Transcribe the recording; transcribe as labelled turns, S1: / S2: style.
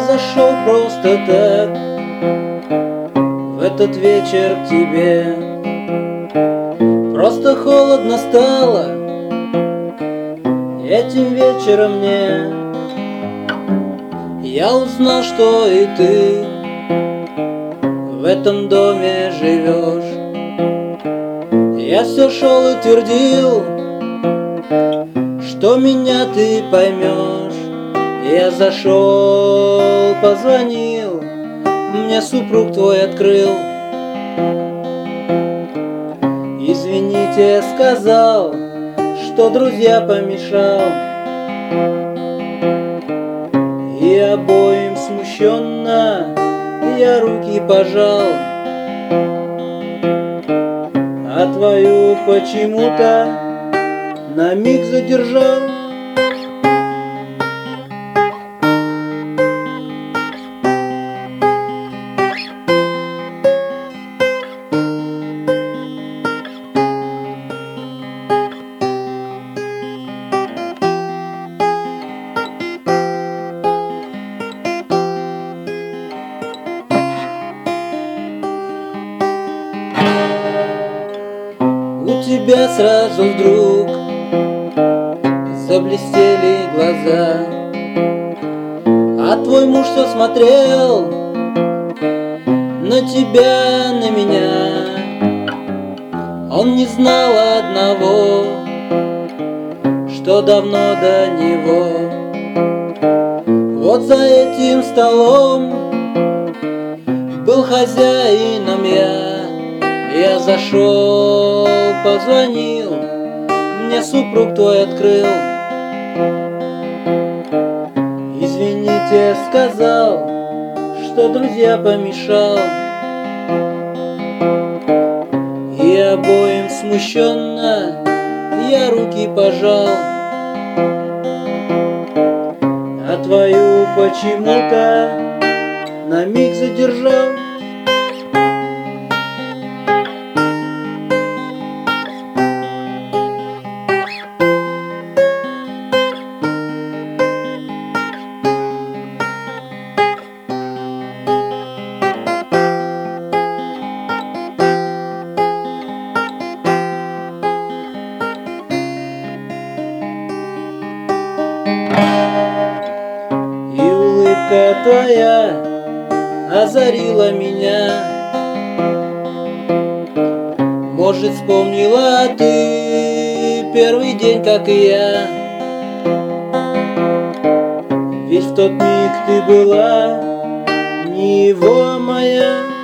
S1: зашел просто так в этот вечер к тебе. Просто холодно стало этим вечером мне. Я узнал, что и ты в этом доме живешь. Я все шел и твердил, что меня ты поймешь. Я зашел, позвонил, мне супруг твой открыл. Извините, сказал, что друзья помешал. И обоим смущенно я руки пожал, а твою почему-то на миг задержал. У тебя сразу вдруг заблестели глаза, а твой муж все смотрел на тебя, на меня. Он не знал одного, что давно до него вот за этим столом был хозяином я. Я зашел, позвонил, мне супруг твой открыл. Извините, сказал, что друзья помешал. И обоим смущенно я руки пожал, а твою почему-то на миг задержал. И улыбка твоя озарила меня. Может, вспомнила ты первый день, как и я. Ведь в тот миг ты была не его, а моя.